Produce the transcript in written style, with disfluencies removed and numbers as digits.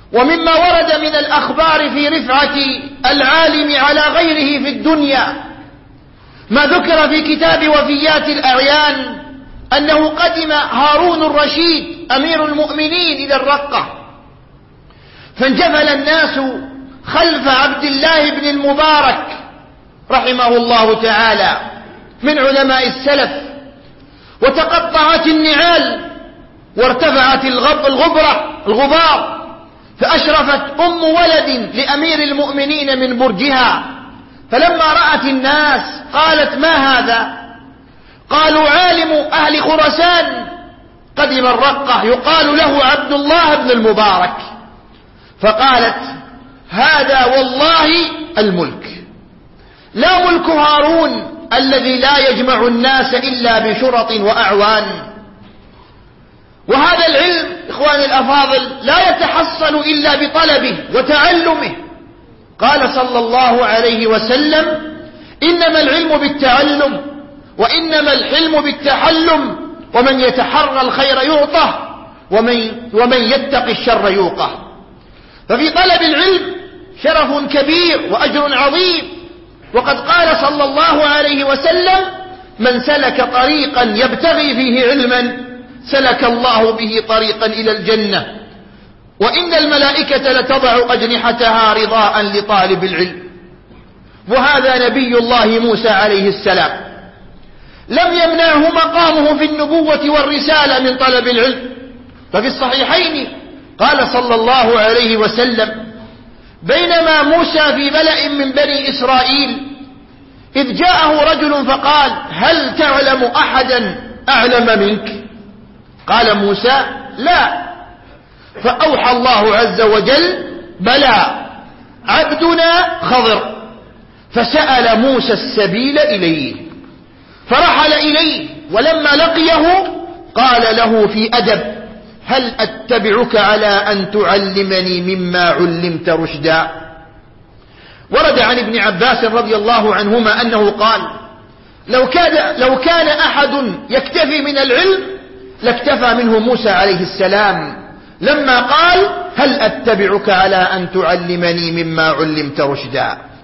ومما ورد من الأخبار في رفعة العالم على غيره في الدنيا ما ذكر في كتاب وفيات الأعيان أنه قدم هارون الرشيد أمير المؤمنين إلى الرقة، فانجفل الناس خلف عبد الله بن المبارك رحمه الله تعالى من علماء السلف، وتقطعت النعال وارتفعت الغبار، فأشرفت أم ولد لأمير المؤمنين من برجها، فلما رأت الناس قالت: ما هذا؟ قالوا: عالم أهل خراسان قدم الرقة يقال له عبد الله بن المبارك. فقالت: هذا والله الملك، لا ملك هارون الذي لا يجمع الناس إلا بشرط وأعوان. وهذا العلم إخواني الأفاضل لا يتحصل إلا بطلبه وتعلمه. قال صلى الله عليه وسلم: إنما العلم بالتعلم وإنما الحلم بالتحلم، ومن يتحرى الخير يعطه ومن يتق الشر يوقه. ففي طلب العلم شرف كبير وأجر عظيم، وقد قال صلى الله عليه وسلم: من سلك طريقا يبتغي فيه علما سلك الله به طريقا إلى الجنة، وإن الملائكة لتضع أجنحتها رضاء لطالب العلم. وهذا نبي الله موسى عليه السلام لم يمنعه مقامه في النبوة والرسالة من طلب العلم. ففي الصحيحين قال صلى الله عليه وسلم: بينما موسى في ملأ من بني إسرائيل إذ جاءه رجل فقال: هل تعلم أحدا أعلم منك؟ قال موسى: لا. فأوحى الله عز وجل: بلى، عبدنا خضر. فسأل موسى السبيل إليه فرحل إليه، ولما لقيه قال له في أدب: هل أتبعك على أن تعلمني مما علمت رشدا؟ ورد عن ابن عباس رضي الله عنهما أنه قال: لو كان أحد يكتفي من العلم لاكتفى منه موسى عليه السلام لما قال: هل أتبعك على أن تعلمني مما علمت رشدا؟